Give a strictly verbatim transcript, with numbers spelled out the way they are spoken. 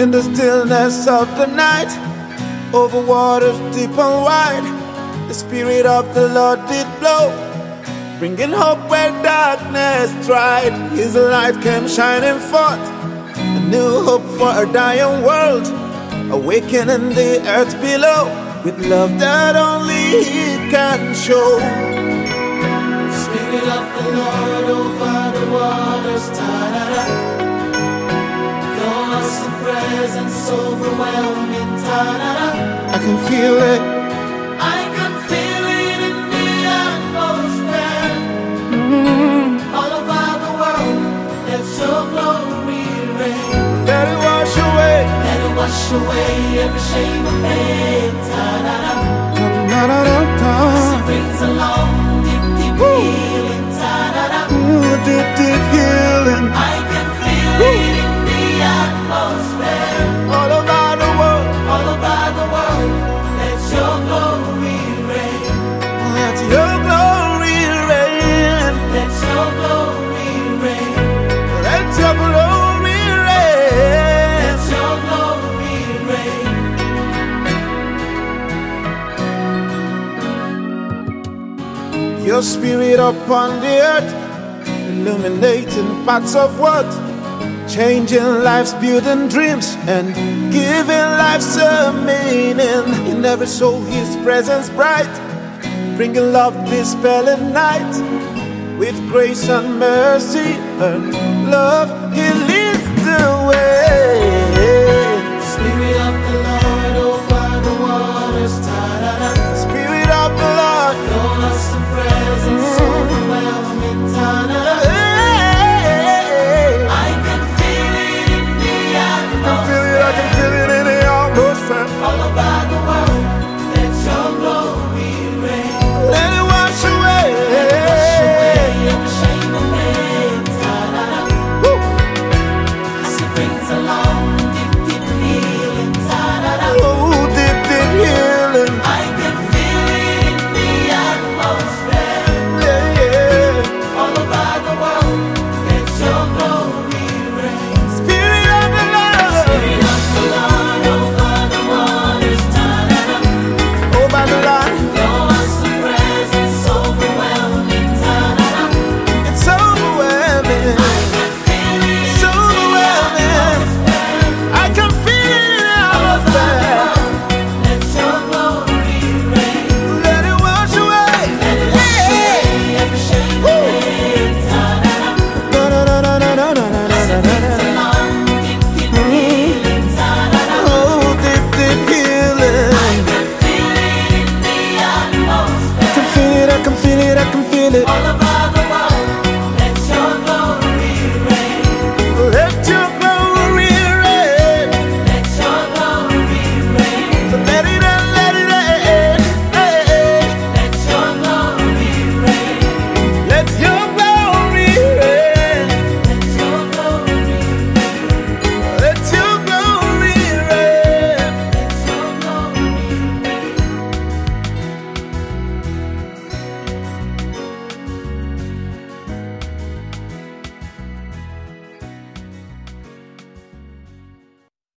In the stillness of the night, over waters deep and wide, the Spirit of the Lord did blow, bringing hope where darkness tried. His light came shining forth, a new hope for a dying world, awakening the earth below with love that only He can show. Spirit of the Lord over the waters, ta-da-da. Your awesome presence overwhelming, ta-da-da. I can feel it, I can feel it in the atmosphere. mm. All over the world, let your glory reign. Let it wash away, Let it wash away every shame of pain, ta-da-da. da-da-da-da. It brings along deep, deep healing, ta-da-da. Ooh, deep, deep healing. I can feel it in the atmosphere. All over the world, All over the world, let your glory reign. let your glory reign. Let your glory reign. Let your glory reign. Let your glory reign. Your Spirit upon the earth, illuminating paths of what? Changing lives, building dreams, and giving life some meaning. In every soul His presence bright, bringing love dispelling night. With grace and mercy and love He leads the way.